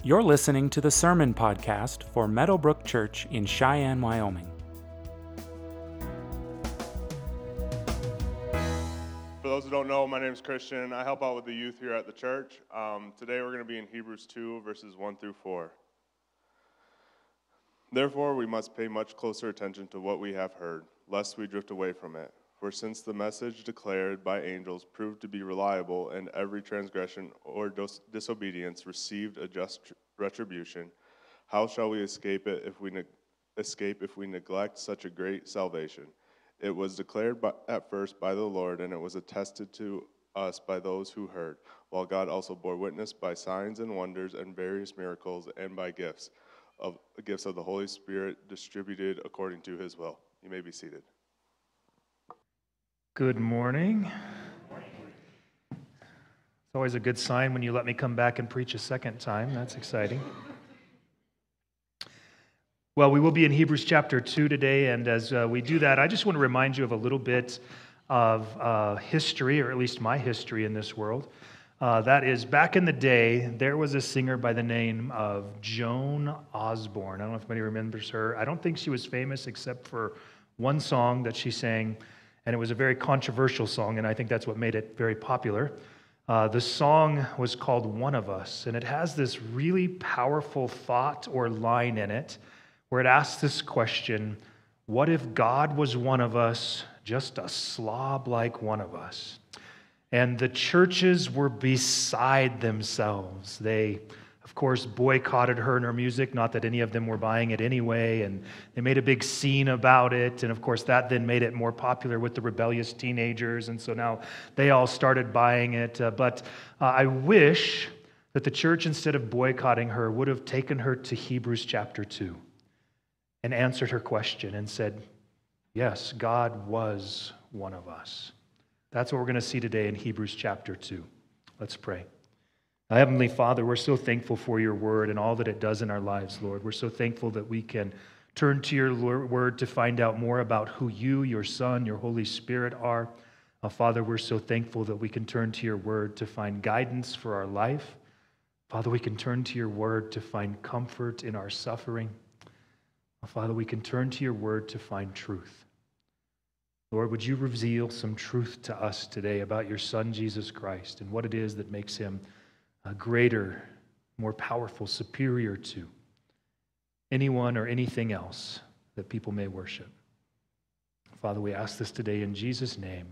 You're listening to the Sermon Podcast for Meadowbrook Church in Cheyenne, Wyoming. For those who don't know, my name is Christian. I help out with the youth here at the church. Today we're going to be in Hebrews 2, verses 1 through 4. Therefore, we must pay much closer attention to what we have heard, lest we drift away from it. For since the message declared by angels proved to be reliable, and every transgression or disobedience received a just retribution, how shall we escape if we neglect such a great salvation? It was declared at first by the Lord, and it was attested to us by those who heard, while God also bore witness by signs and wonders and various miracles, and by gifts of the Holy Spirit distributed according to his will. You may be seated. Good morning. It's always a good sign when you let me come back and preach a second time. That's exciting. Well, we will be in Hebrews chapter 2 today, and as we do that, I just want to remind you of a little bit of history, or at least my history in this world. That is, back in the day, there was a singer by the name of Joan Osborne. I don't know if anybody remembers her. I don't think she was famous except for one song that she sang, and it was a very controversial song, and I think that's what made it very popular. The song was called One of Us, and it has this really powerful thought or line in it where it asks this question: what if God was one of us, just a slob like one of us? And the churches were beside themselves. They, of course, boycotted her and her music, not that any of them were buying it anyway, and they made a big scene about it, and of course that then made it more popular with the rebellious teenagers, and so now they all started buying it. But I wish that the church, instead of boycotting her, would have taken her to Hebrews chapter 2 and answered her question and said, yes, God was one of us. That's what we're going to see today in Hebrews chapter 2. Let's pray. Heavenly Father, we're so thankful for your word and all that it does in our lives, Lord. We're so thankful that we can turn to your word to find out more about who you, your Son, your Holy Spirit are. Father, we're so thankful that we can turn to your word to find guidance for our life. Father, we can turn to your word to find comfort in our suffering. Father, we can turn to your word to find truth. Lord, would you reveal some truth to us today about your Son, Jesus Christ, and what it is that makes him greater, more powerful, superior to anyone or anything else that people may worship. Father, we ask this today in Jesus' name.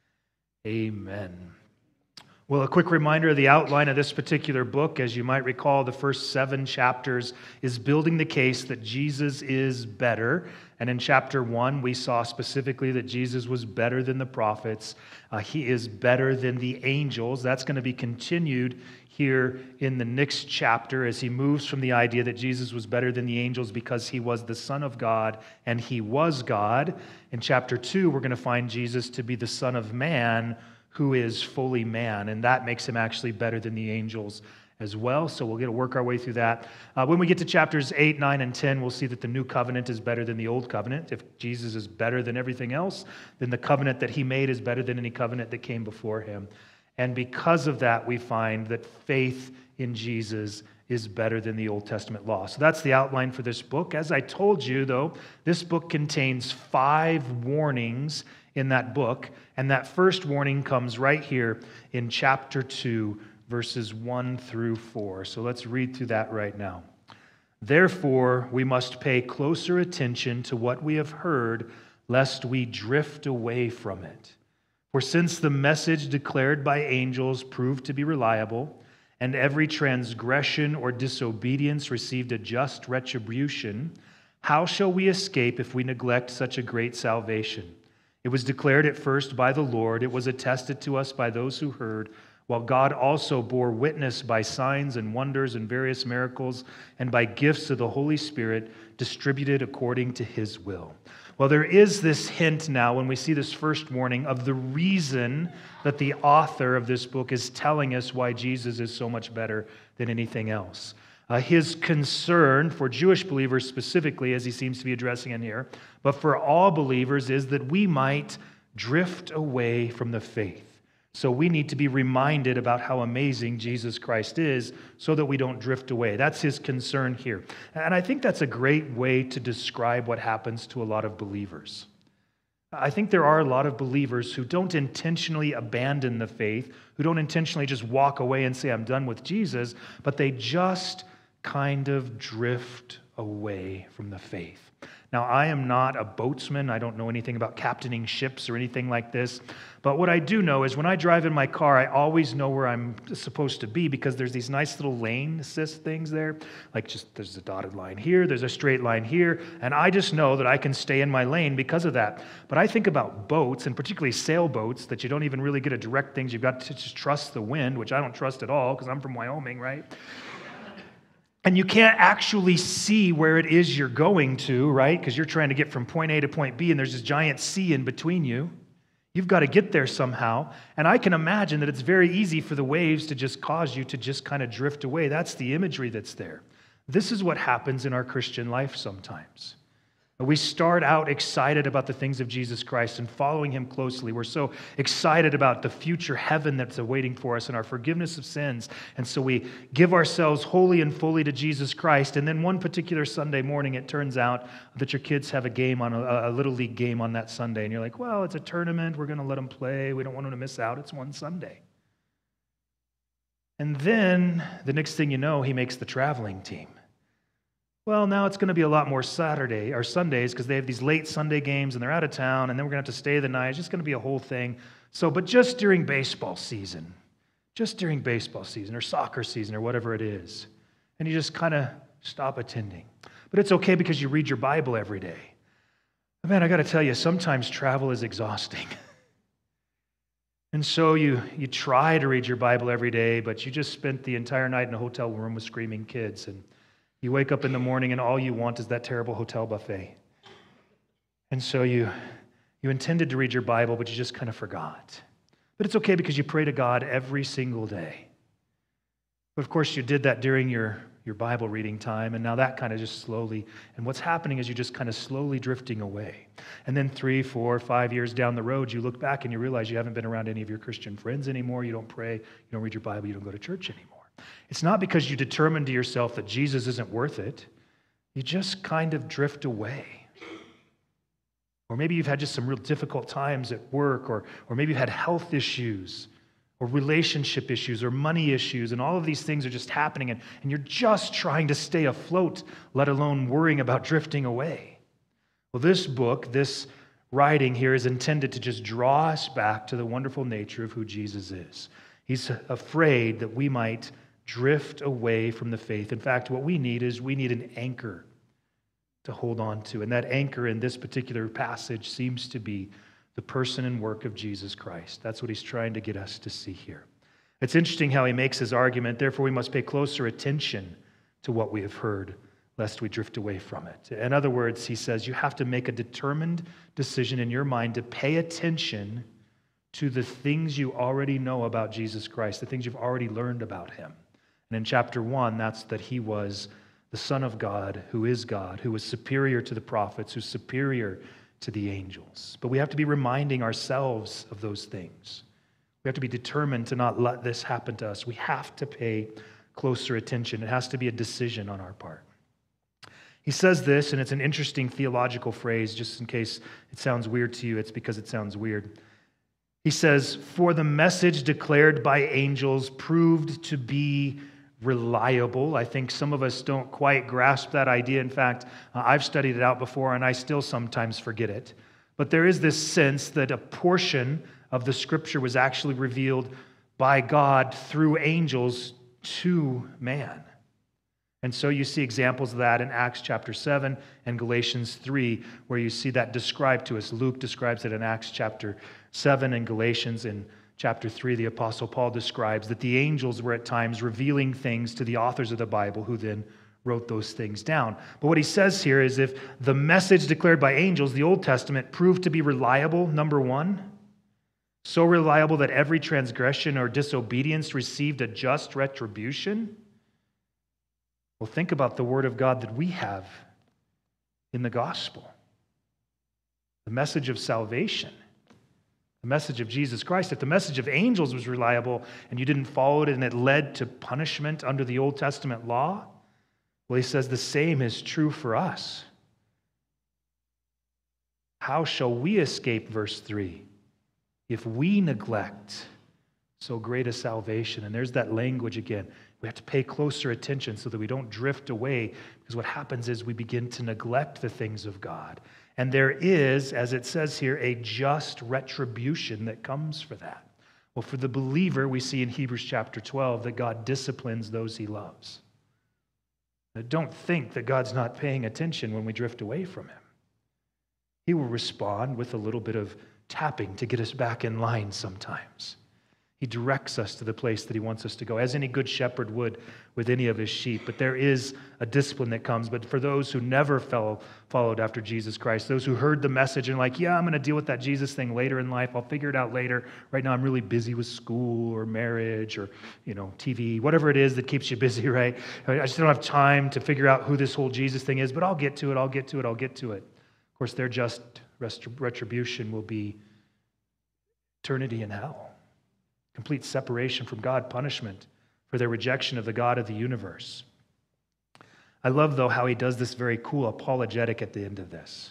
Amen. Well, a quick reminder of the outline of this particular book. As you might recall, the first 7 chapters is building the case that Jesus is better. And in chapter 1, we saw specifically that Jesus was better than the prophets. He is better than the angels. That's going to be continued here in the next chapter as he moves from the idea that Jesus was better than the angels because he was the Son of God and he was God. In chapter 2, we're going to find Jesus to be the Son of Man who is fully man, and that makes him actually better than the angels as well. So we'll get to work our way through that. When we get to chapters 8, 9, and 10, we'll see that the new covenant is better than the old covenant. If Jesus is better than everything else, then the covenant that he made is better than any covenant that came before him. And because of that, we find that faith in Jesus is better than the Old Testament law. So that's the outline for this book. As I told you, though, this book contains 5 warnings in that book, and that first warning comes right here in chapter 2, verses 1 through 4. So let's read through that right now. Therefore, we must pay closer attention to what we have heard, lest we drift away from it. For since the message declared by angels proved to be reliable, and every transgression or disobedience received a just retribution, how shall we escape if we neglect such a great salvation? It was declared at first by the Lord. It was attested to us by those who heard, while God also bore witness by signs and wonders and various miracles and by gifts of the Holy Spirit distributed according to his will. Well, there is this hint now when we see this first warning of the reason that the author of this book is telling us why Jesus is so much better than anything else. His concern for Jewish believers specifically, as he seems to be addressing in here, but for all believers, is that we might drift away from the faith. So we need to be reminded about how amazing Jesus Christ is so that we don't drift away. That's his concern here. And I think that's a great way to describe what happens to a lot of believers. I think there are a lot of believers who don't intentionally abandon the faith, who don't intentionally just walk away and say, I'm done with Jesus, but they just kind of drift away from the faith. Now, I am not a boatsman. I don't know anything about captaining ships or anything like this. But what I do know is when I drive in my car, I always know where I'm supposed to be because there's these nice little lane assist things there. Like just there's a dotted line here, there's a straight line here, and I just know that I can stay in my lane because of that. But I think about boats, and particularly sailboats, that you don't even really get to direct things. You've got to just trust the wind, which I don't trust at all because I'm from Wyoming, right? And you can't actually see where it is you're going to, right? Because you're trying to get from point A to point B, and there's this giant sea in between you. You've got to get there somehow. And I can imagine that it's very easy for the waves to just cause you to just kind of drift away. That's the imagery that's there. This is what happens in our Christian life sometimes. We start out excited about the things of Jesus Christ and following him closely. We're so excited about the future heaven that's awaiting for us and our forgiveness of sins. And so we give ourselves wholly and fully to Jesus Christ. And then one particular Sunday morning, it turns out that your kids have a game on a Little League game on that Sunday. And you're like, well, it's a tournament. We're going to let them play. We don't want them to miss out. It's one Sunday. And then the next thing you know, he makes the traveling team. Well, now it's going to be a lot more Sundays because they have these late Sunday games and they're out of town and then we're going to have to stay the night. It's just going to be a whole thing. But just during baseball season or soccer season or whatever it is, and you just kind of stop attending. But it's okay because you read your Bible every day. But man, I got to tell you, sometimes travel is exhausting. And so you try to read your Bible every day, but you just spent the entire night in a hotel room with screaming kids, and you wake up in the morning and all you want is that terrible hotel buffet. And so you intended to read your Bible, but you just kind of forgot. But it's okay because you pray to God every single day. But of course, you did that during your Bible reading time, and now that kind of just slowly, and what's happening is you're just kind of slowly drifting away. And then 3, 4, 5 years down the road, you look back and you realize you haven't been around any of your Christian friends anymore. You don't pray, you don't read your Bible, you don't go to church anymore. It's not because you determined to yourself that Jesus isn't worth it. You just kind of drift away. Or maybe you've had just some real difficult times at work, or maybe you've had health issues, or relationship issues, or money issues, and all of these things are just happening, and you're just trying to stay afloat, let alone worrying about drifting away. Well, this book, this writing here is intended to just draw us back to the wonderful nature of who Jesus is. He's afraid that we might drift away from the faith. In fact, what we need an anchor to hold on to. And that anchor in this particular passage seems to be the person and work of Jesus Christ. That's what he's trying to get us to see here. It's interesting how he makes his argument. Therefore, we must pay closer attention to what we have heard, lest we drift away from it. In other words, he says you have to make a determined decision in your mind to pay attention to the things you already know about Jesus Christ, the things you've already learned about him. And in chapter 1, that's that he was the Son of God, who was superior to the prophets, who's superior to the angels. But we have to be reminding ourselves of those things. We have to be determined to not let this happen to us. We have to pay closer attention. It has to be a decision on our part. He says this, and it's an interesting theological phrase, just in case it sounds weird to you, it's because it sounds weird. He says, for the message declared by angels proved to be reliable. I think some of us don't quite grasp that idea. In fact, I've studied it out before, and I still sometimes forget it. But there is this sense that a portion of the Scripture was actually revealed by God through angels to man. And so you see examples of that in Acts chapter 7 and Galatians 3, where you see that described to us. Luke describes it in Acts chapter 7, and Galatians in chapter 3, the Apostle Paul describes that the angels were at times revealing things to the authors of the Bible, who then wrote those things down. But what he says here is if the message declared by angels, the Old Testament, proved to be reliable, number one, so reliable that every transgression or disobedience received a just retribution. Well, think about the Word of God that we have in the gospel. The message of salvation. The message of Jesus Christ. If the message of angels was reliable and you didn't follow it and it led to punishment under the Old Testament law, well, he says the same is true for us. How shall we escape, verse 3, if we neglect so great a salvation? And there's that language again. We have to pay closer attention so that we don't drift away, because what happens is we begin to neglect the things of God. And there is, as it says here, a just retribution that comes for that. Well, for the believer, we see in Hebrews chapter 12 that God disciplines those he loves. Now, don't think that God's not paying attention when we drift away from him. He will respond with a little bit of tapping to get us back in line sometimes. He directs us to the place that he wants us to go, as any good shepherd would with any of his sheep. But there is a discipline that comes. But for those who never followed after Jesus Christ, those who heard the message and like, yeah, I'm going to deal with that Jesus thing later in life. I'll figure it out later. Right now I'm really busy with school or marriage or, TV, whatever it is that keeps you busy, right? I just don't have time to figure out who this whole Jesus thing is, but I'll get to it. Of course, their just retribution will be eternity in hell. Complete separation from God, punishment for their rejection of the God of the universe. I love, though, how he does this very cool apologetic at the end of this.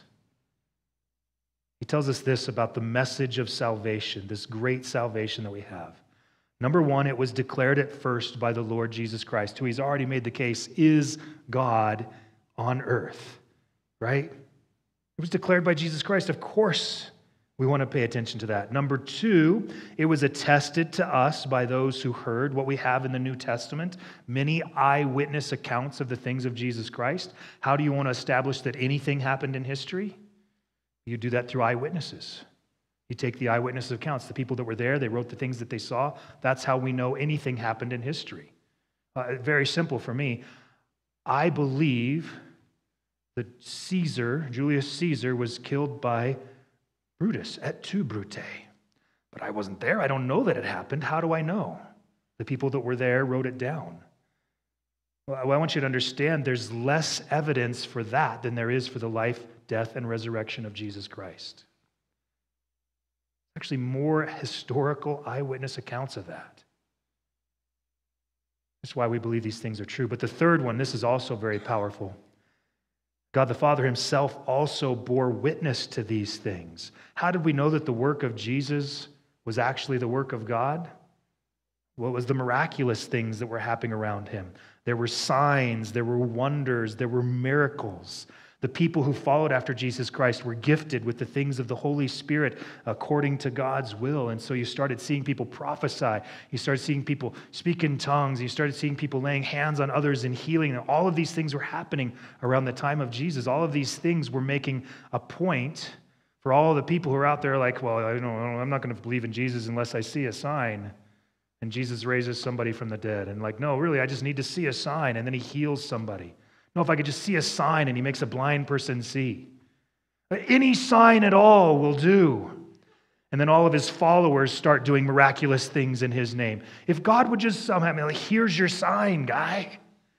He tells us this about the message of salvation, this great salvation that we have. Number one, it was declared at first by the Lord Jesus Christ, who he's already made the case is God on earth, right? It was declared by Jesus Christ. Of course, we want to pay attention to that. Number two, it was attested to us by those who heard what we have in the New Testament, many eyewitness accounts of the things of Jesus Christ. How do you want to establish that anything happened in history? You do that through eyewitnesses. You take the eyewitness accounts, the people that were there, they wrote the things that they saw. That's how we know anything happened in history. Very simple for me. I believe that Julius Caesar, was killed by Brutus et tu, Brute. But I wasn't there. I don't know that it happened. How do I know? The people that were there wrote it down. Well, I want you to understand there's less evidence for that than there is for the life, death, and resurrection of Jesus Christ. Actually, more historical eyewitness accounts of that. That's why we believe these things are true. But the third one, this is also very powerful. God the Father himself also bore witness to these things. How did we know that the work of Jesus was actually the work of God? Well, it was the miraculous things that were happening around him. There were signs, there were wonders, there were miracles. The people who followed after Jesus Christ were gifted with the things of the Holy Spirit according to God's will. And so you started seeing people prophesy. You started seeing people speak in tongues. You started seeing people laying hands on others and healing. And all of these things were happening around the time of Jesus. All of these things were making a point for all the people who are out there like, well, I'm not going to believe in Jesus unless I see a sign. And Jesus raises somebody from the dead. And like, no, really, I just need to see a sign. And then he heals somebody. No, if I could just see a sign and he makes a blind person see. Any sign at all will do. And then all of his followers start doing miraculous things in his name. If God would just somehow be like, here's your sign, guy.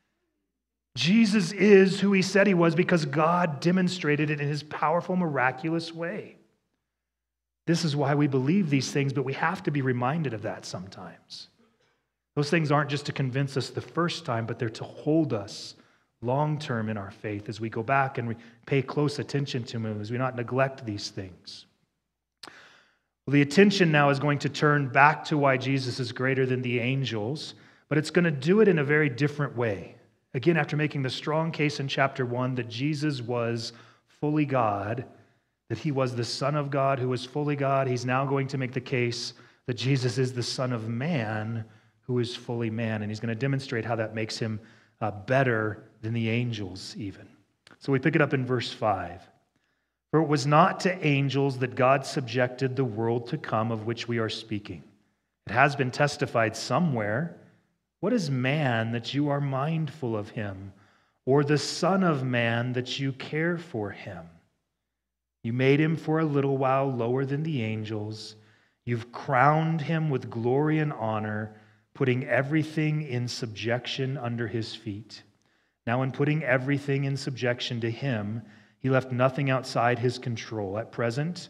Jesus is who he said he was because God demonstrated it in his powerful, miraculous way. This is why we believe these things, but we have to be reminded of that sometimes. Those things aren't just to convince us the first time, but they're to hold us long-term in our faith as we go back and we pay close attention to him, as we not neglect these things. Well, the attention now is going to turn back to why Jesus is greater than the angels, but it's going to do it in a very different way. Again, after making the strong case in chapter 1 that Jesus was fully God, that he was the Son of God who was fully God, he's now going to make the case that Jesus is the Son of Man who is fully man, and he's going to demonstrate how that makes him better than the angels even. So we pick it up in verse 5. For it was not to angels that God subjected the world to come of which we are speaking. It has been testified somewhere, what is man that you are mindful of him, or the Son of Man that you care for him? You made him for a little while lower than the angels. You've crowned him with glory and honor, putting everything in subjection under his feet. Now, in putting everything in subjection to him, he left nothing outside his control. At present,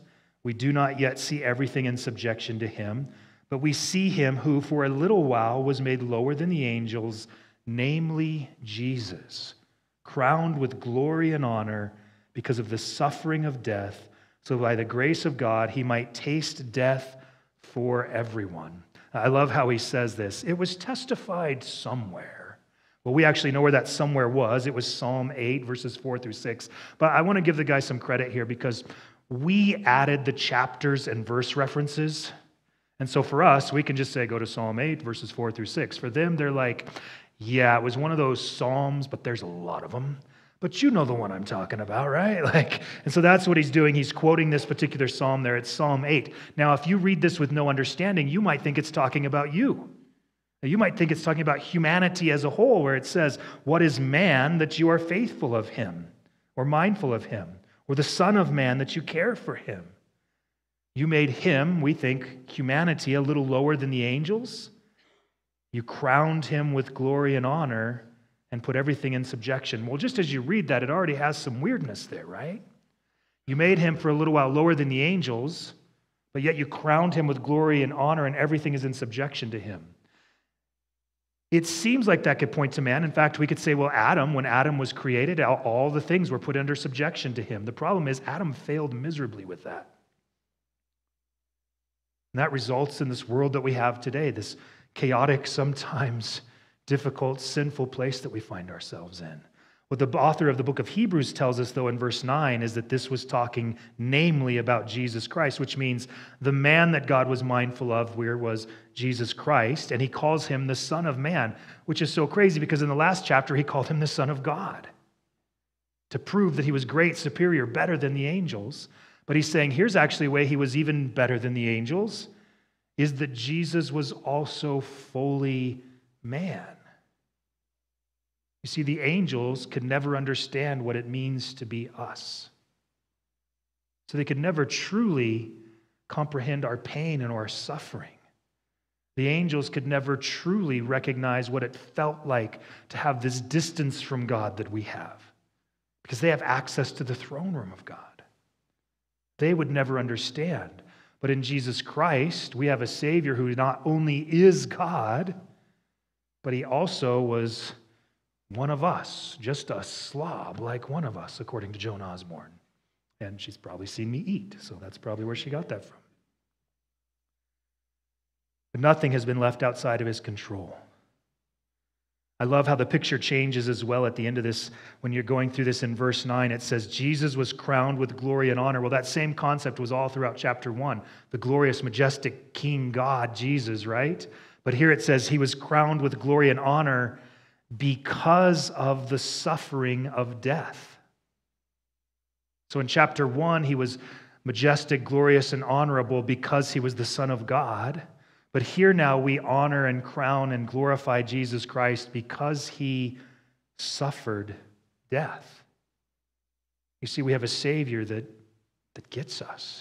We do not yet see everything in subjection to him, but we see him who for a little while was made lower than the angels, namely Jesus, crowned with glory and honor because of the suffering of death, so by the grace of God he might taste death for everyone. I love how he says this. It was testified somewhere. Well, we actually know where that somewhere was. It was Psalm 8, verses 4 through 6. But I want to give the guy some credit here because we added the chapters and verse references. And so for us, we can just say, go to Psalm 8, verses 4 through 6. For them, they're like, yeah, it was one of those Psalms, but there's a lot of them. But you know the one I'm talking about, right? And so that's what he's doing. He's quoting this particular Psalm there. It's Psalm 8. Now, if you read this with no understanding, you might think it's talking about you. You might think it's talking about humanity as a whole, where it says, what is man that you are faithful of him, or mindful of him, or the Son of Man that you care for him? You made him, we think, humanity, a little lower than the angels. You crowned him with glory and honor and put everything in subjection. Well, just as you read that, it already has some weirdness there, right? You made him for a little while lower than the angels, but yet you crowned him with glory and honor, and everything is in subjection to him. It seems like that could point to man. In fact, we could say, well, Adam, when Adam was created, all the things were put under subjection to him. The problem is Adam failed miserably with that. And that results in this world that we have today, this chaotic, sometimes difficult, sinful place that we find ourselves in. What the author of the book of Hebrews tells us, though, in verse 9, is that this was talking namely about Jesus Christ, which means the man that God was mindful of was Jesus Christ, and he calls him the Son of Man, which is so crazy because in the last chapter, he called him the Son of God to prove that he was great, superior, better than the angels. But he's saying, here's actually a way he was even better than the angels, is that Jesus was also fully man. You see, the angels could never understand what it means to be us. So they could never truly comprehend our pain and our suffering. The angels could never truly recognize what it felt like to have this distance from God that we have, because they have access to the throne room of God. They would never understand. But in Jesus Christ, we have a Savior who not only is God, but he also was one of us, just a slob like one of us, according to Joan Osborne. And she's probably seen me eat, so that's probably where she got that from. But nothing has been left outside of his control. I love how the picture changes as well at the end of this. When you're going through this in verse 9, it says, Jesus was crowned with glory and honor. Well, that same concept was all throughout chapter 1. The glorious, majestic King God, Jesus, right? But here it says he was crowned with glory and honor because of the suffering of death. So in chapter 1, he was majestic, glorious, and honorable because he was the Son of God. But here now we honor and crown and glorify Jesus Christ because he suffered death. You see, we have a Savior that gets us,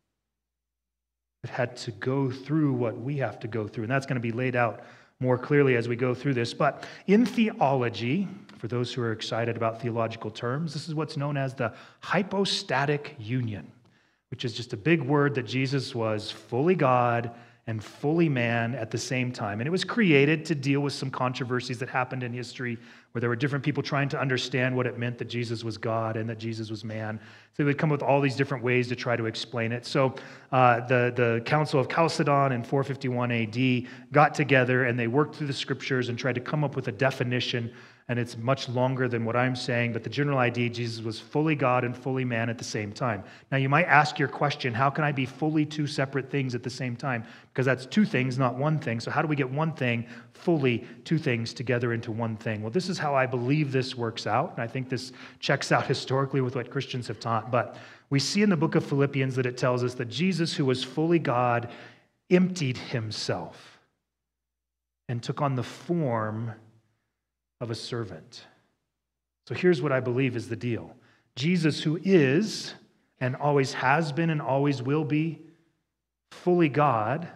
that had to go through what we have to go through. And that's going to be laid out more clearly as we go through this. But in theology, for those who are excited about theological terms, this is what's known as the hypostatic union, which is just a big word that Jesus was fully God and fully man at the same time. And it was created to deal with some controversies that happened in history where there were different people trying to understand what it meant that Jesus was God and that Jesus was man. So they would come up with all these different ways to try to explain it. So the Council of Chalcedon in 451 AD got together and they worked through the scriptures and tried to come up with a definition. And it's much longer than what I'm saying, but the general idea, Jesus was fully God and fully man at the same time. Now, you might ask your question, how can I be fully two separate things at the same time? Because that's two things, not one thing. So how do we get one thing, fully two things together into one thing? Well, this is how I believe this works out, and I think this checks out historically with what Christians have taught. But we see in the book of Philippians that it tells us that Jesus, who was fully God, emptied himself and took on the form of a servant. So here's what I believe is the deal. Jesus, who is and always has been and always will be fully God,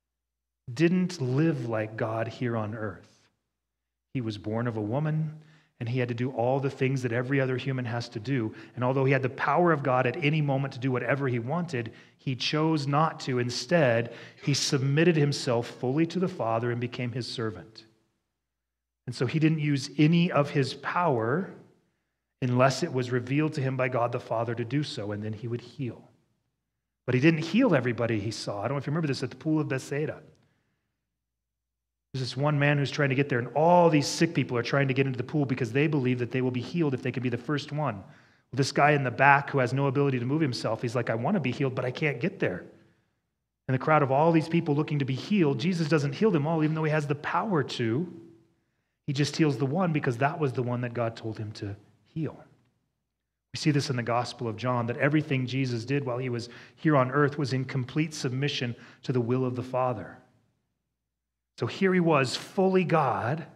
didn't live like God here on earth. He was born of a woman. and he had to do all the things that every other human has to do. And although he had the power of God at any moment to do whatever he wanted, he chose not to. Instead, he submitted himself fully to the Father and became his servant. And so he didn't use any of his power unless it was revealed to him by God the Father to do so, and then he would heal. But he didn't heal everybody he saw. I don't know if you remember this at the pool of Bethsaida. There's this one man who's trying to get there, and all these sick people are trying to get into the pool because they believe that they will be healed if they can be the first one. Well, this guy in the back who has no ability to move himself, he's like, I want to be healed, but I can't get there. In the crowd of all these people looking to be healed, Jesus doesn't heal them all, even though he has the power to. He just heals the one because that was the one that God told him to heal. We see this in the Gospel of John, that everything Jesus did while he was here on earth was in complete submission to the will of the Father. So here he was, fully God,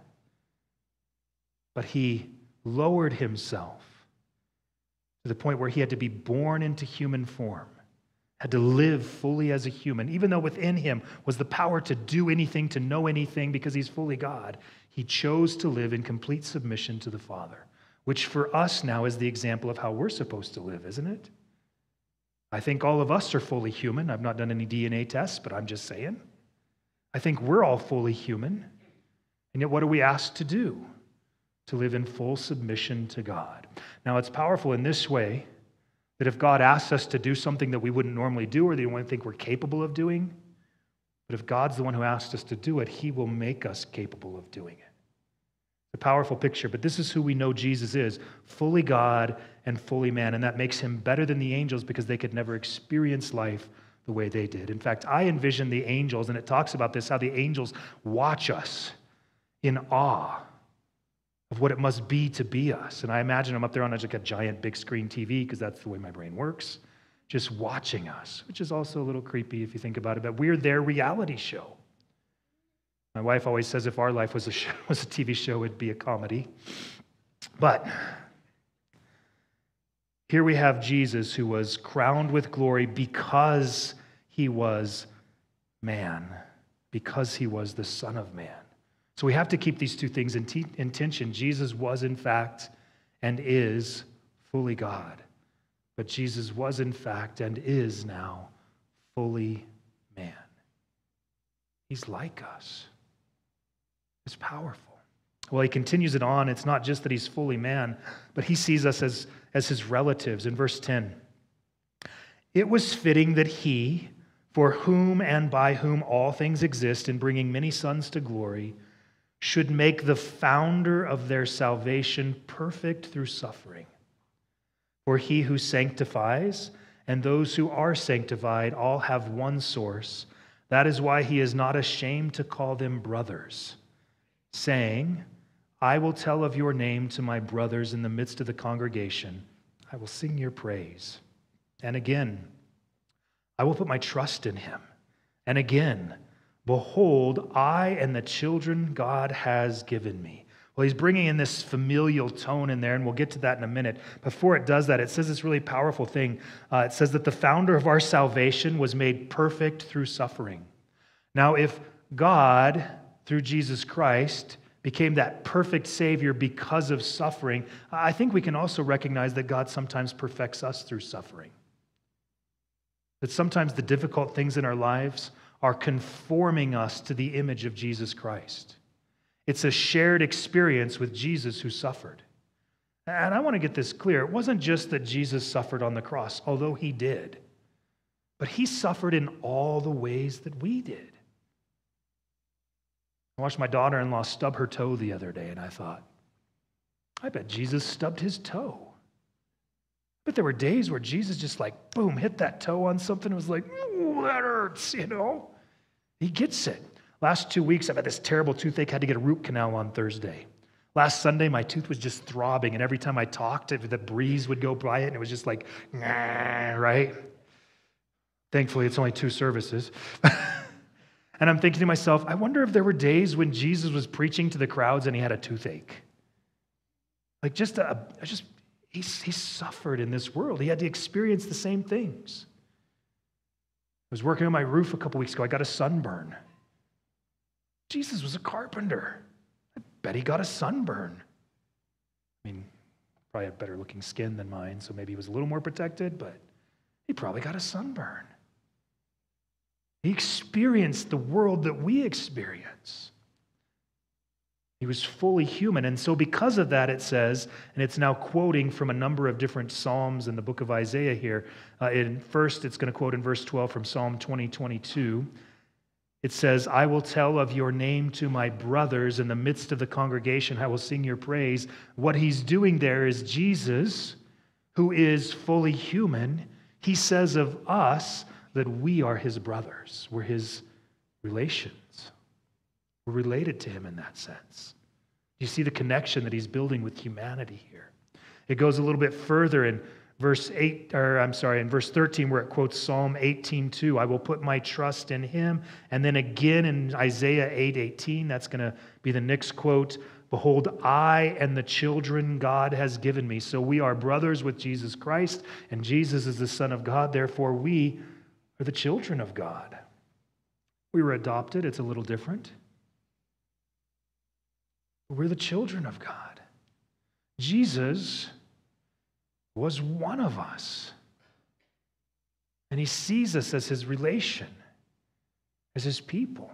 but he lowered himself to the point where he had to be born into human form, had to live fully as a human. Even though within him was the power to do anything, to know anything, because he's fully God, he chose to live in complete submission to the Father, which for us now is the example of how we're supposed to live, isn't it? I think all of us are fully human. I've not done any DNA tests, but I'm just saying. I think we're all fully human. And yet what are we asked to do? To live in full submission to God. Now it's powerful in this way, that if God asks us to do something that we wouldn't normally do or that we don't think we're capable of doing, but if God's the one who asked us to do it, he will make us capable of doing it. It's a powerful picture, but this is who we know Jesus is, fully God and fully man, and that makes him better than the angels because they could never experience life the way they did. In fact, I envision the angels, and it talks about this, how the angels watch us in awe of what it must be to be us. And I imagine them up there on like a giant big screen TV, because that's the way my brain works, just watching us, which is also a little creepy if you think about it, but we're their reality show. My wife always says if our life was a TV show, it'd be a comedy. But here we have Jesus, who was crowned with glory because he was man, because he was the Son of Man. So we have to keep these two things in tension. Jesus was, in fact, and is fully God. But Jesus was, in fact, and is now fully man. He's like us. It's powerful. Well, he continues it on. It's not just that he's fully man, but he sees us as his relatives. In verse 10, it was fitting that he, for whom and by whom all things exist, in bringing many sons to glory, should make the founder of their salvation perfect through suffering. For he who sanctifies and those who are sanctified all have one source. That is why he is not ashamed to call them brothers, saying, I will tell of your name to my brothers in the midst of the congregation. I will sing your praise. And again, I will put my trust in him. And again, behold, I and the children God has given me. Well, he's bringing in this familial tone in there, and we'll get to that in a minute. Before it does that, it says this really powerful thing. It says that the founder of our salvation was made perfect through suffering. Now, if God, through Jesus Christ, became that perfect Savior because of suffering, I think we can also recognize that God sometimes perfects us through suffering. That sometimes the difficult things in our lives are conforming us to the image of Jesus Christ. It's a shared experience with Jesus who suffered. And I want to get this clear. It wasn't just that Jesus suffered on the cross, although he did, but he suffered in all the ways that we did. I watched my daughter-in-law stub her toe the other day, and I thought, I bet Jesus stubbed his toe. But there were days where Jesus just like, boom, hit that toe on something. It was like, ooh, that hurts, you know. He gets it. Last 2 weeks, I've had this terrible toothache. Had to get a root canal on Thursday. Last Sunday, my tooth was just throbbing, and every time I talked, the breeze would go by it, and it was just like, right? Thankfully, it's only 2 services. And I'm thinking to myself, I wonder if there were days when Jesus was preaching to the crowds and he had a toothache. Like he suffered in this world. He had to experience the same things. I was working on my roof a couple weeks ago. I got a sunburn. Jesus was a carpenter. I bet he got a sunburn. I mean, probably had better looking skin than mine, so maybe he was a little more protected, but he probably got a sunburn. He experienced the world that we experience. He was fully human. And so because of that, it says, and it's now quoting from a number of different Psalms in the book of Isaiah here. First, it's going to quote in verse 12 from Psalm 20:22. It says, I will tell of your name to my brothers. In the midst of the congregation, I will sing your praise. What he's doing there is Jesus, who is fully human, he says of us that we are his brothers. We're his relations. We're related to him in that sense. You see the connection that he's building with humanity here. It goes a little bit further in verse 13, where it quotes Psalm 18:2. I will put my trust in him. And then again in Isaiah 8:18, that's going to be the next quote. Behold, I and the children God has given me. So we are brothers with Jesus Christ, and Jesus is the Son of God. Therefore, we are the children of God. We were adopted. It's a little different. We're the children of God. Jesus was one of us. And he sees us as his relation, as his people.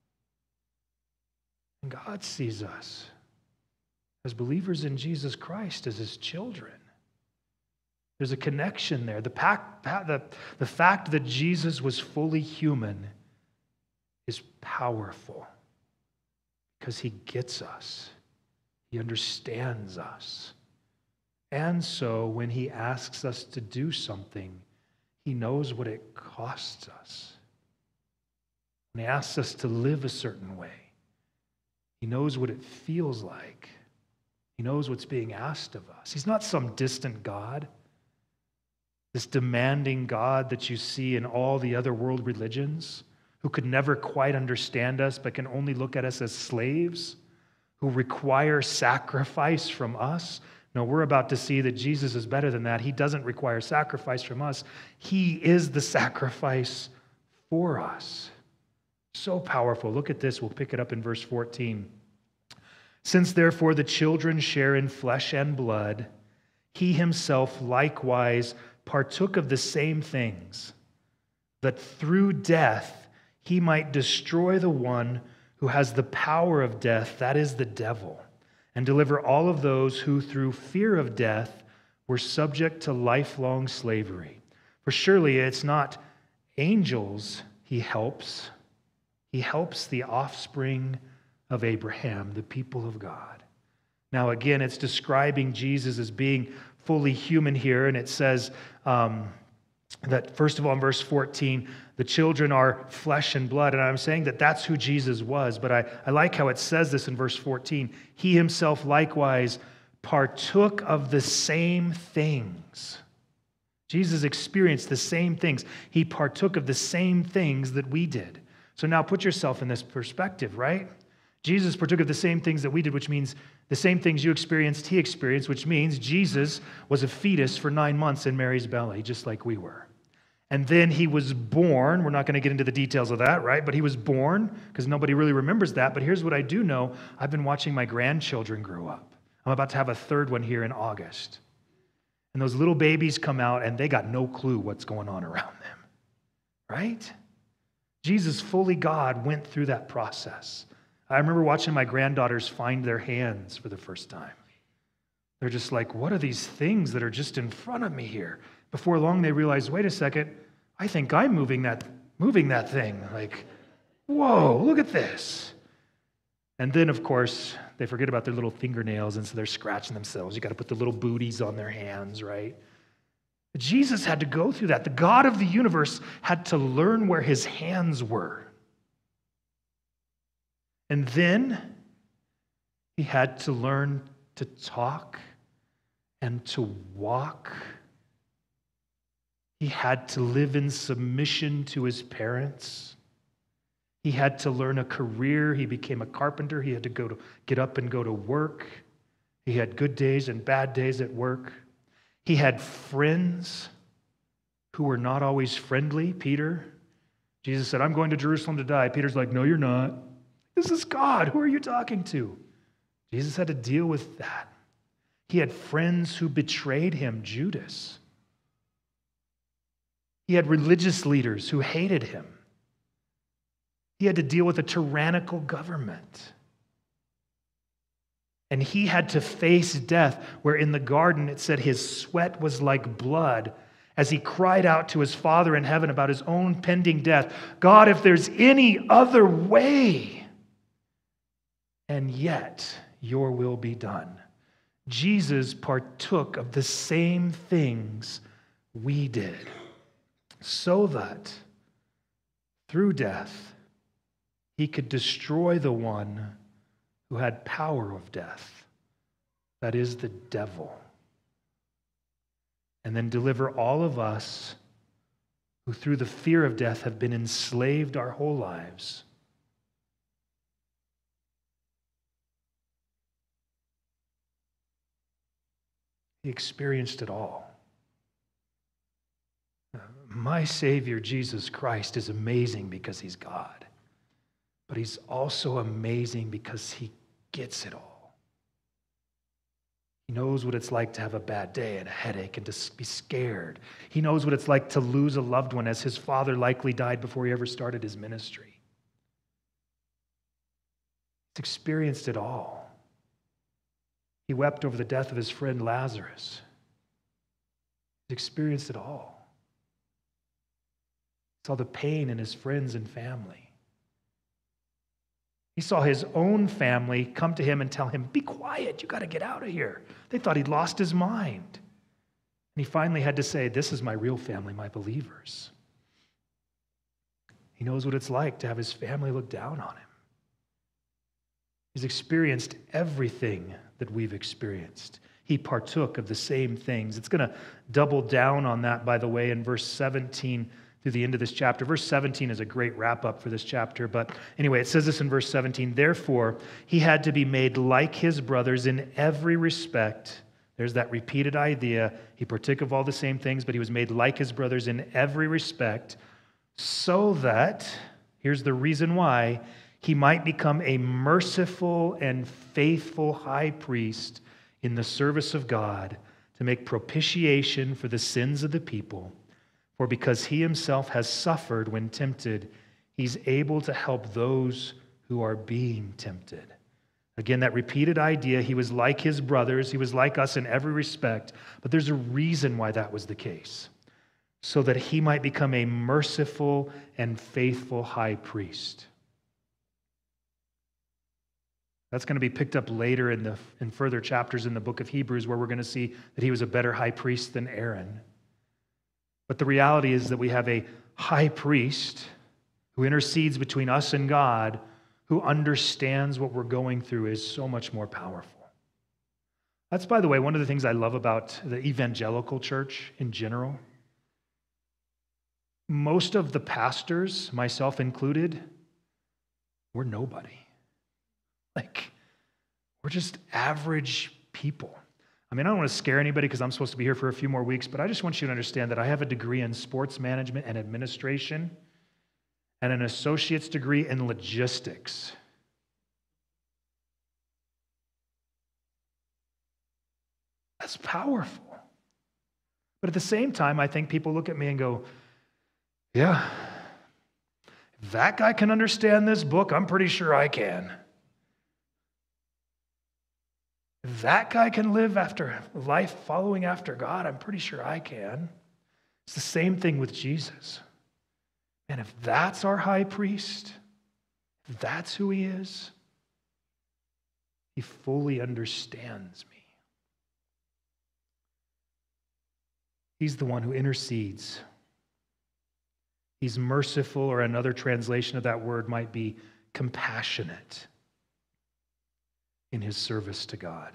And God sees us as believers in Jesus Christ, as his children. There's a connection there. The fact that Jesus was fully human is powerful because he gets us. He understands us. And so when he asks us to do something, he knows what it costs us. When he asks us to live a certain way, he knows what it feels like. He knows what's being asked of us. He's not some distant God, this demanding God that you see in all the other world religions, who could never quite understand us but can only look at us as slaves, who require sacrifice from us. No, we're about to see that Jesus is better than that. He doesn't require sacrifice from us. He is the sacrifice for us. So powerful. Look at this. We'll pick it up in verse 14. Since therefore the children share in flesh and blood, he himself likewise partook of the same things, that through death he might destroy the one who has the power of death, that is the devil, and deliver all of those who through fear of death were subject to lifelong slavery. For surely it's not angels he helps the offspring of Abraham, the people of God. Now again, it's describing Jesus as being fully human here, and it says that first of all in verse 14, the children are flesh and blood, and I'm saying that that's who Jesus was, but I like how it says this in verse 14. He himself likewise partook of the same things. Jesus experienced the same things. He partook of the same things that we did. So now put yourself in this perspective, right? Jesus partook of the same things that we did, which means the same things you experienced, he experienced, which means Jesus was a fetus for 9 months in Mary's belly, just like we were. And then he was born. We're not going to get into the details of that, right? But he was born, because nobody really remembers that. But here's what I do know. I've been watching my grandchildren grow up. I'm about to have a third one here in August. And those little babies come out, and they got no clue what's going on around them, right? Jesus, fully God, went through that process. I remember watching my granddaughters find their hands for the first time. They're just like, what are these things that are just in front of me here? Before long, they realize, wait a second, I think I'm moving that thing. Like, whoa, look at this. And then, of course, they forget about their little fingernails, and so they're scratching themselves. You got to put the little booties on their hands, right? But Jesus had to go through that. The God of the universe had to learn where his hands were. And then he had to learn to talk and to walk. He had to live in submission to his parents. He had to learn a career. He became a carpenter. He had to get up and go to work. He had good days and bad days at work. He had friends who were not always friendly. Peter, Jesus said, I'm going to Jerusalem to die. Peter's like, no, you're not. This is God. Who are you talking to? Jesus had to deal with that. He had friends who betrayed him, Judas. He had religious leaders who hated him. He had to deal with a tyrannical government. And he had to face death, where in the garden it said his sweat was like blood as he cried out to his Father in heaven about his own pending death. God, if there's any other way, and yet your will be done. Jesus partook of the same things we did, so that through death he could destroy the one who had power of death, that is the devil, and then deliver all of us who through the fear of death have been enslaved our whole lives. He experienced it all. My Savior, Jesus Christ, is amazing because he's God. But he's also amazing because he gets it all. He knows what it's like to have a bad day and a headache and to be scared. He knows what it's like to lose a loved one, as his father likely died before he ever started his ministry. He's experienced it all. He wept over the death of his friend Lazarus. He's experienced it all. He saw the pain in his friends and family. He saw his own family come to him and tell him, "Be quiet, you got to get out of here." They thought he'd lost his mind. And he finally had to say, "This is my real family, my believers." He knows what it's like to have his family look down on him. He's experienced everything that we've experienced. He partook of the same things. It's going to double down on that, by the way, in verse 17 through the end of this chapter. Verse 17 is a great wrap-up for this chapter. But anyway, it says this in verse 17, "Therefore, he had to be made like his brothers in every respect." There's that repeated idea. He partook of all the same things, but he was made like his brothers in every respect, so that, here's the reason why, he might become a merciful and faithful high priest in the service of God to make propitiation for the sins of the people. For because he himself has suffered when tempted, he's able to help those who are being tempted. Again, that repeated idea, he was like his brothers, he was like us in every respect, but there's a reason why that was the case. So that he might become a merciful and faithful high priest. That's going to be picked up later in further chapters in the book of Hebrews, where we're going to see that he was a better high priest than Aaron. But the reality is that we have a high priest who intercedes between us and God, who understands what we're going through, is so much more powerful. That's, by the way, one of the things I love about the evangelical church in general. Most of the pastors, myself included, we're nobody. We're just average people. I mean, I don't want to scare anybody because I'm supposed to be here for a few more weeks, but I just want you to understand that I have a degree in sports management and administration and an associate's degree in logistics. That's powerful. But at the same time, I think people look at me and go, yeah, if that guy can understand this book, I'm pretty sure I can. If that guy can live after life following after God, I'm pretty sure I can. It's the same thing with Jesus. And if that's our high priest, if that's who he is, he fully understands me. He's the one who intercedes. He's merciful, or another translation of that word might be compassionate in his service to God.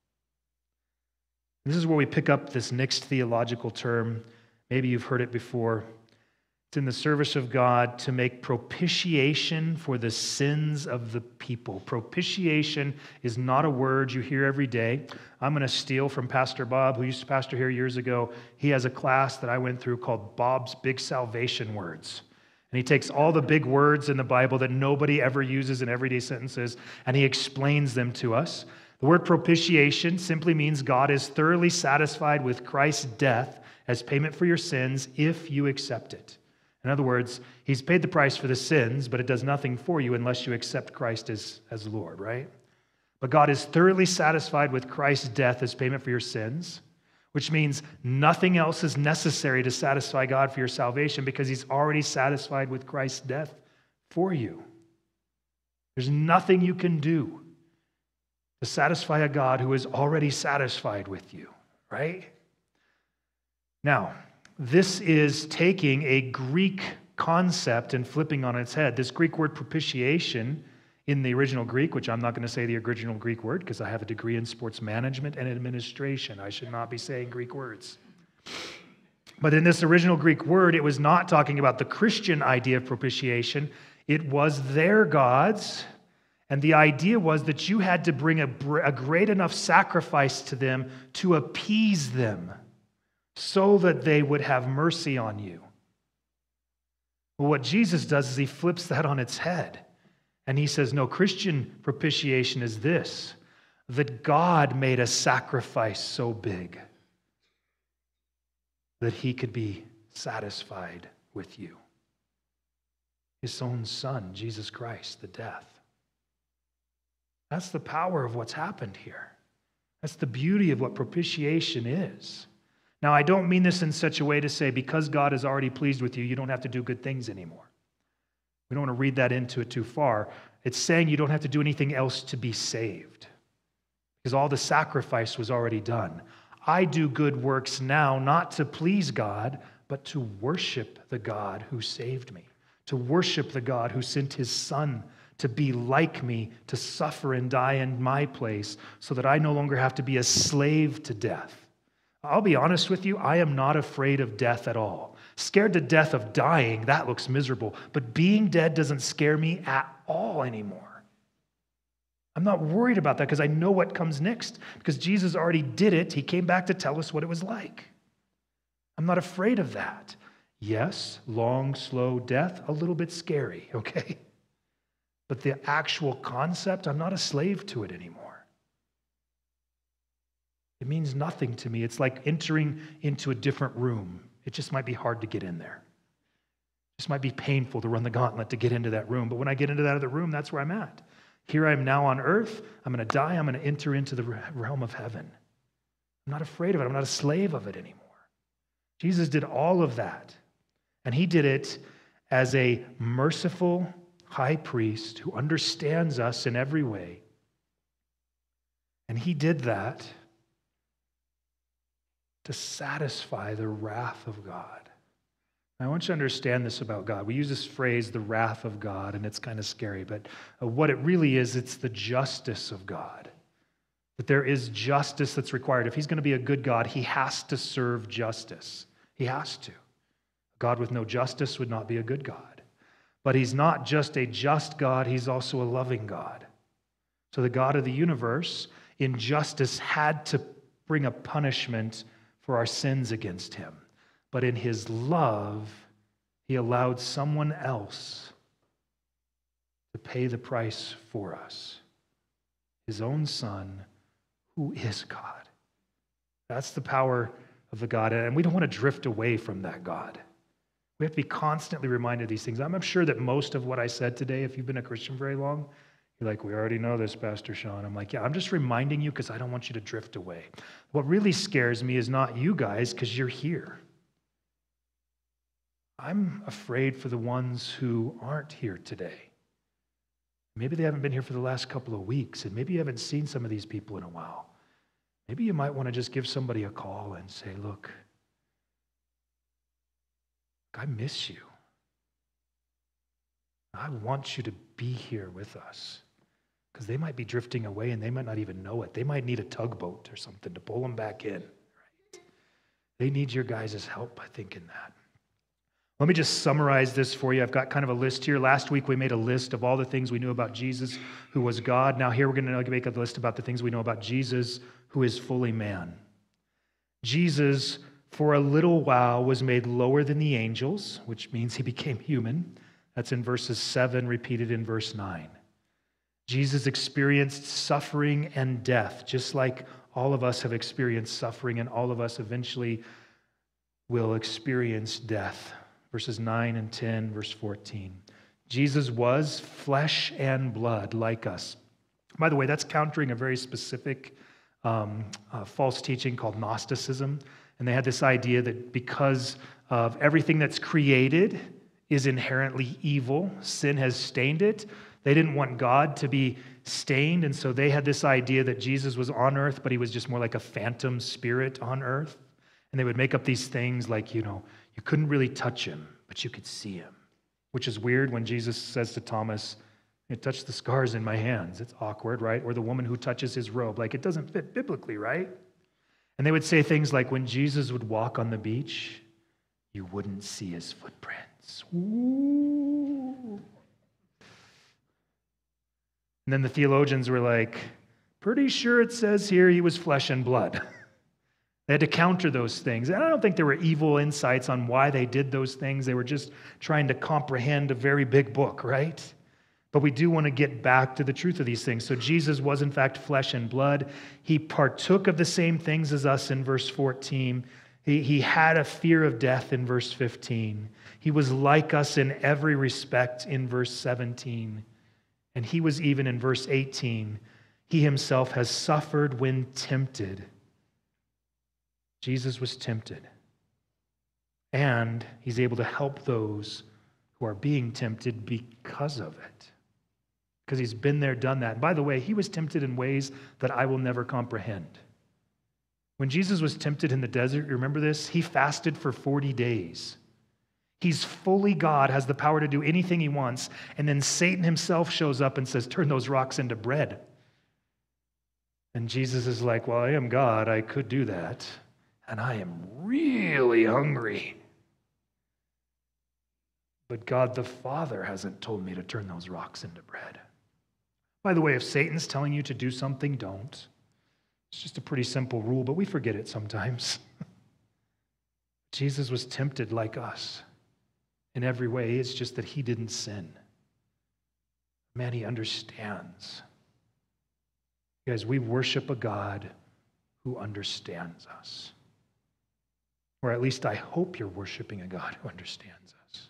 This is where we pick up this next theological term. Maybe you've heard it before. It's in the service of God to make propitiation for the sins of the people. Propitiation is not a word you hear every day. I'm going to steal from Pastor Bob, who used to pastor here years ago. He has a class that I went through called Bob's Big Salvation Words. And he takes all the big words in the Bible that nobody ever uses in everyday sentences, and he explains them to us. The word propitiation simply means God is thoroughly satisfied with Christ's death as payment for your sins if you accept it. In other words, he's paid the price for the sins, but it does nothing for you unless you accept Christ as Lord, right? But God is thoroughly satisfied with Christ's death as payment for your sins, which means nothing else is necessary to satisfy God for your salvation because he's already satisfied with Christ's death for you. There's nothing you can do to satisfy a God who is already satisfied with you, right? Now, this is taking a Greek concept and flipping on its head. This Greek word propitiation in the original Greek, which I'm not going to say the original Greek word because I have a degree in sports management and administration. I should not be saying Greek words. But in this original Greek word, it was not talking about the Christian idea of propitiation. It was their gods. And the idea was that you had to bring a great enough sacrifice to them to appease them so that they would have mercy on you. Well, what Jesus does is he flips that on its head. And he says, no, Christian propitiation is this, that God made a sacrifice so big that he could be satisfied with you. His own son, Jesus Christ, the death. That's the power of what's happened here. That's the beauty of what propitiation is. Now, I don't mean this in such a way to say because God is already pleased with you, you don't have to do good things anymore. We don't want to read that into it too far. It's saying you don't have to do anything else to be saved because all the sacrifice was already done. I do good works now not to please God, but to worship the God who saved me, to worship the God who sent his son to be like me, to suffer and die in my place so that I no longer have to be a slave to death. I'll be honest with you, I am not afraid of death at all. Scared to death of dying, that looks miserable. But being dead doesn't scare me at all anymore. I'm not worried about that because I know what comes next. Because Jesus already did it. He came back to tell us what it was like. I'm not afraid of that. Yes, long, slow death, a little bit scary, okay? But the actual concept, I'm not a slave to it anymore. It means nothing to me. It's like entering into a different room. It just might be hard to get in there. It just might be painful to run the gauntlet to get into that room. But when I get into that other room, that's where I'm at. Here I am now on earth. I'm going to die. I'm going to enter into the realm of heaven. I'm not afraid of it. I'm not a slave of it anymore. Jesus did all of that. And he did it as a merciful high priest who understands us in every way. And he did that to satisfy the wrath of God. Now, I want you to understand this about God. We use this phrase, the wrath of God, and it's kind of scary, but what it really is, it's the justice of God. That there is justice that's required. If he's going to be a good God, he has to serve justice. He has to. A God with no justice would not be a good God. But he's not just a just God, he's also a loving God. So the God of the universe, in justice, had to bring a punishment for our sins against him. But in his love, he allowed someone else to pay the price for us. His own son, who is God. That's the power of the God. And we don't want to drift away from that God. We have to be constantly reminded of these things. I'm sure that most of what I said today, if you've been a Christian very long, you're like, we already know this, Pastor Sean. I'm like, yeah, I'm just reminding you because I don't want you to drift away. What really scares me is not you guys because you're here. I'm afraid for the ones who aren't here today. Maybe they haven't been here for the last couple of weeks, and maybe you haven't seen some of these people in a while. Maybe you might want to just give somebody a call and say, look, I miss you. I want you to be here with us. Because they might be drifting away and they might not even know it. They might need a tugboat or something to pull them back in. Right? They need your guys' help, I think, in that. Let me just summarize this for you. I've got kind of a list here. Last week we made a list of all the things we knew about Jesus, who was God. Now here we're going to make a list about the things we know about Jesus, who is fully man. Jesus, for a little while, was made lower than the angels, which means he became human. That's in verses 7, repeated in verse 9. Jesus experienced suffering and death, just like all of us have experienced suffering, and all of us eventually will experience death. Verses 9 and 10, verse 14. Jesus was flesh and blood like us. By the way, that's countering a very specific false teaching called Gnosticism. And they had this idea that because of everything that's created is inherently evil, sin has stained it. They didn't want God to be stained, and so they had this idea that Jesus was on earth, but he was just more like a phantom spirit on earth. And they would make up these things like, you couldn't really touch him, but you could see him, which is weird when Jesus says to Thomas, touch the scars in my hands. It's awkward, right? Or the woman who touches his robe. Like, it doesn't fit biblically, right? And they would say things like, when Jesus would walk on the beach, you wouldn't see his footprints. Ooh. And then the theologians were like, pretty sure it says here he was flesh and blood. They had to counter those things. And I don't think there were evil insights on why they did those things. They were just trying to comprehend a very big book, right? But we do want to get back to the truth of these things. So Jesus was in fact flesh and blood. He partook of the same things as us in verse 14. He had a fear of death in verse 15. He was like us in every respect in verse 17. And he was even in verse 18. He himself has suffered when tempted. Jesus was tempted. And he's able to help those who are being tempted because of it. Because he's been there, done that. And by the way, he was tempted in ways that I will never comprehend. When Jesus was tempted in the desert, you remember this? He fasted for 40 days. He's fully God, has the power to do anything he wants. And then Satan himself shows up and says, turn those rocks into bread. And Jesus is like, well, I am God. I could do that. And I am really hungry. But God the Father hasn't told me to turn those rocks into bread. By the way, if Satan's telling you to do something, don't. It's just a pretty simple rule, but we forget it sometimes. Jesus was tempted like us in every way. It's just that he didn't sin. Man, he understands. Guys, we worship a God who understands us. Or at least I hope you're worshiping a God who understands us.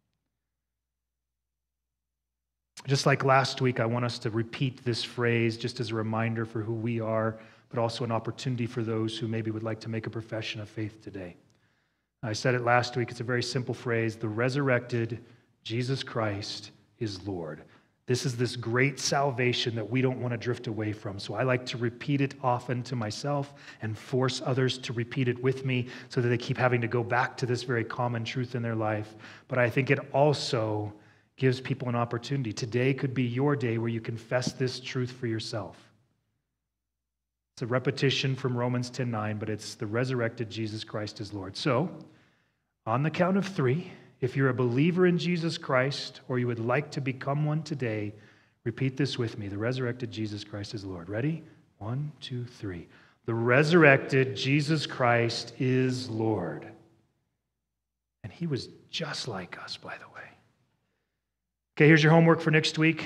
Just like last week, I want us to repeat this phrase just as a reminder for who we are, but also an opportunity for those who maybe would like to make a profession of faith today. I said it last week. It's a very simple phrase. The resurrected Jesus Christ is Lord. This is this great salvation that we don't want to drift away from. So I like to repeat it often to myself and force others to repeat it with me so that they keep having to go back to this very common truth in their life. But I think it also gives people an opportunity. Today could be your day where you confess this truth for yourself. It's a repetition from Romans 10:9, but it's the resurrected Jesus Christ is Lord. So, on the count of 3, if you're a believer in Jesus Christ or you would like to become one today, repeat this with me. The resurrected Jesus Christ is Lord. Ready? 1, 2, 3. The resurrected Jesus Christ is Lord. And he was just like us, by the way. Okay, here's your homework for next week.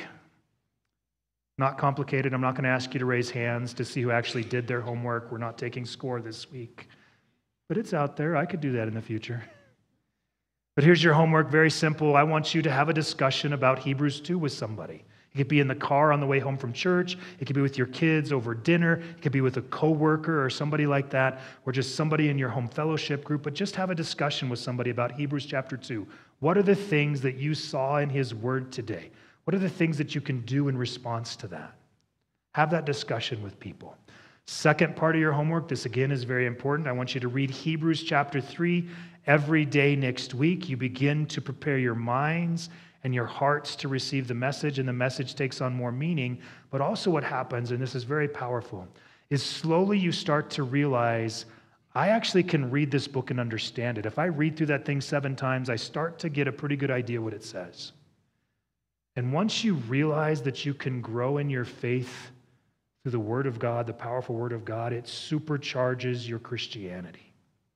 Not complicated. I'm not going to ask you to raise hands to see who actually did their homework. We're not taking score this week. But it's out there. I could do that in the future. But here's your homework, very simple. I want you to have a discussion about Hebrews 2 with somebody. It could be in the car on the way home from church. It could be with your kids over dinner. It could be with a coworker or somebody like that, or just somebody in your home fellowship group. But just have a discussion with somebody about Hebrews chapter 2. What are the things that you saw in his word today? What are the things that you can do in response to that? Have that discussion with people. Second part of your homework, this again is very important. I want you to read Hebrews chapter 3 every day next week. You begin to prepare your minds and your hearts to receive the message, and the message takes on more meaning. But also what happens, and this is very powerful, is slowly you start to realize, I actually can read this book and understand it. If I read through that thing 7 times, I start to get a pretty good idea what it says. And once you realize that you can grow in your faith through the Word of God, the powerful Word of God, it supercharges your Christianity.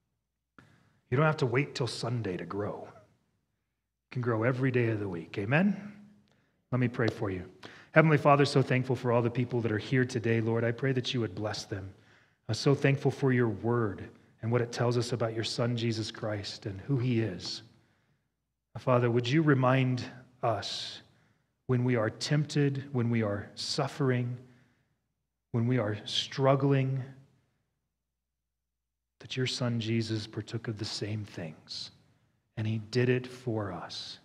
You don't have to wait till Sunday to grow. You can grow every day of the week. Amen? Let me pray for you. Heavenly Father, so thankful for all the people that are here today, Lord. I pray that you would bless them. I'm so thankful for your word and what it tells us about your Son, Jesus Christ, and who he is. Father, would you remind us when we are tempted, when we are suffering, when we are struggling, that your Son Jesus partook of the same things, and he did it for us.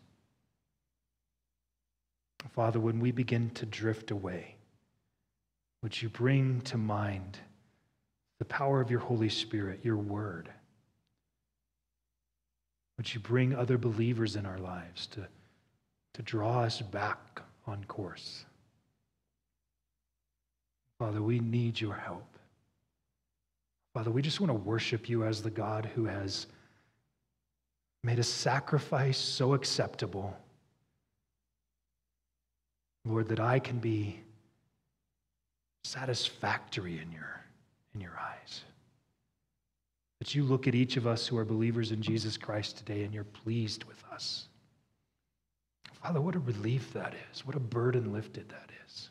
Father, when we begin to drift away, would you bring to mind the power of your Holy Spirit, your word? Would you bring other believers in our lives to draw us back on course? Father, we need your help. Father, we just want to worship you as the God who has made a sacrifice so acceptable, Lord, that I can be satisfactory in your eyes. That you look at each of us who are believers in Jesus Christ today and you're pleased with us. Father, what a relief that is. What a burden lifted that is.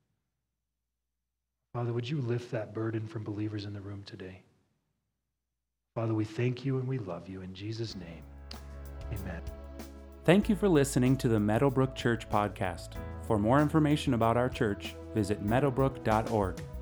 Father, would you lift that burden from believers in the room today? Father, we thank you and we love you. In Jesus' name, amen. Thank you for listening to the Meadowbrook Church podcast. For more information about our church, visit meadowbrook.org.